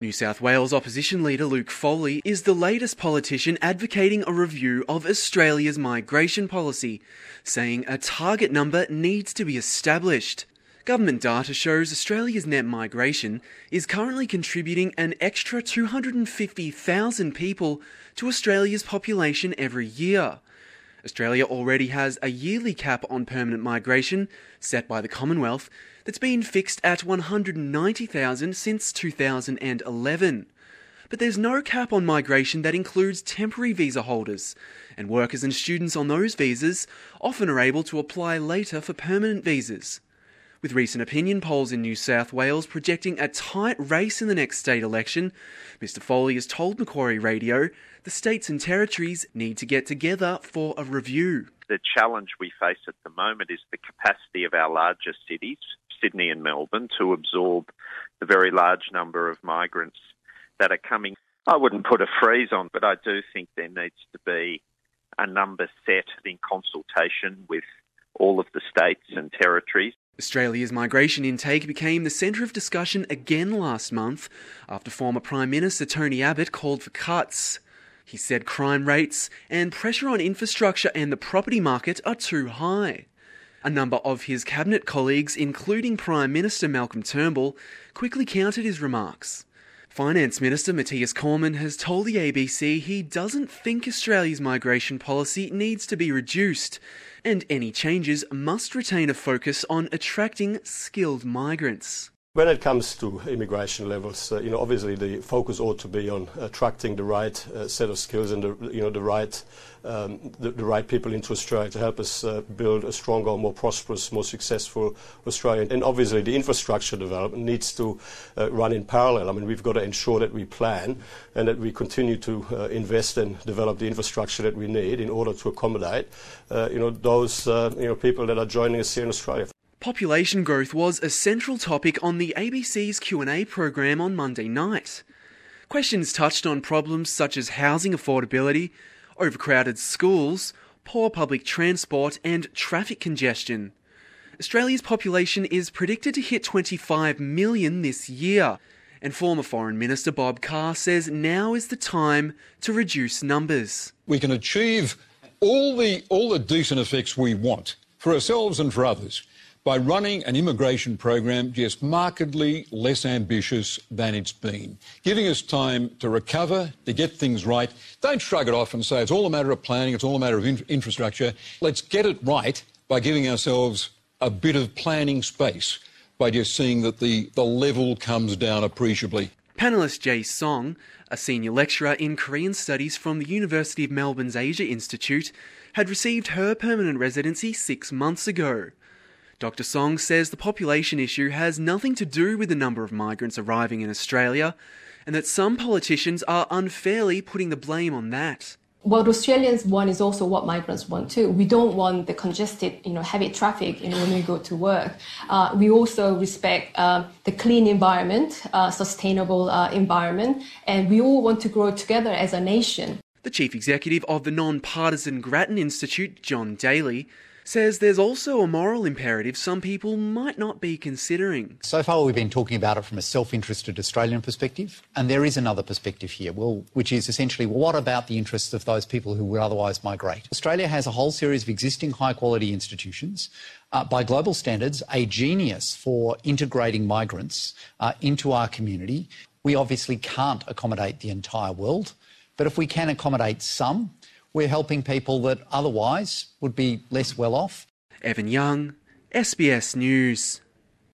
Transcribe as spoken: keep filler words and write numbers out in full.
New South Wales opposition leader Luke Foley is the latest politician advocating a review of Australia's migration policy, saying a target number needs to be established. Government data shows Australia's net migration is currently contributing an extra two hundred fifty thousand people to Australia's population every year. Australia already has a yearly cap on permanent migration set by the Commonwealth that's been fixed at one hundred ninety thousand since two thousand eleven. But there's no cap on migration that includes temporary visa holders, and workers and students on those visas often are able to apply later for permanent visas. With recent opinion polls in New South Wales projecting a tight race in the next state election, Mr Foley has told Macquarie Radio the states and territories need to get together for a review. The challenge we face at the moment is the capacity of our larger cities, Sydney and Melbourne, to absorb the very large number of migrants that are coming. I wouldn't put a freeze on, but I do think there needs to be a number set in consultation with all of the states and territories. Australia's migration intake became the centre of discussion again last month after former Prime Minister Tony Abbott called for cuts. He said crime rates and pressure on infrastructure and the property market are too high. A number of his cabinet colleagues, including Prime Minister Malcolm Turnbull, quickly countered his remarks. Finance Minister Matthias Cormann has told the A B C he doesn't think Australia's migration policy needs to be reduced, and any changes must retain a focus on attracting skilled migrants. When it comes to immigration levels, uh, you know, obviously the focus ought to be on attracting the right uh, set of skills and the, you know, the right, um, the, the right people into Australia to help us uh, build a stronger, more prosperous, more successful Australia. And obviously the infrastructure development needs to uh, run in parallel. I mean, we've got to ensure that we plan and that we continue to uh, invest and develop the infrastructure that we need in order to accommodate, uh, you know, those uh, you know people that are joining us here in Australia. Population growth was a central topic on the A B C's Q and A program on Monday night. Questions touched on problems such as housing affordability, overcrowded schools, poor public transport and traffic congestion. Australia's population is predicted to hit twenty-five million this year, and former Foreign Minister Bob Carr says now is the time to reduce numbers. We can achieve all the, all the decent effects we want for ourselves and for others by running an immigration program just markedly less ambitious than it's been, giving us time to recover, to get things right. Don't shrug it off and say it's all a matter of planning, it's all a matter of in- infrastructure. Let's get it right by giving ourselves a bit of planning space, by just seeing that the, the level comes down appreciably. Panellist Jay Song, a senior lecturer in Korean studies from the University of Melbourne's Asia Institute, had received her permanent residency six months ago. Doctor Song says the population issue has nothing to do with the number of migrants arriving in Australia, and that some politicians are unfairly putting the blame on that. What Australians want is also what migrants want too. We don't want the congested, you know, heavy traffic, you know, when we go to work. Uh, we also respect uh, the clean environment, uh, sustainable uh, environment, and we all want to grow together as a nation. The chief executive of the non-partisan Grattan Institute, John Daly, says there's also a moral imperative some people might not be considering. So far we've been talking about it from a self-interested Australian perspective, and there is another perspective here, well, which is essentially, well, what about the interests of those people who would otherwise migrate? Australia has a whole series of existing high-quality institutions, uh, by global standards, a genius for integrating migrants uh, into our community. We obviously can't accommodate the entire world, but if we can accommodate some, we're helping people that otherwise would be less well off. Evan Young, S B S News.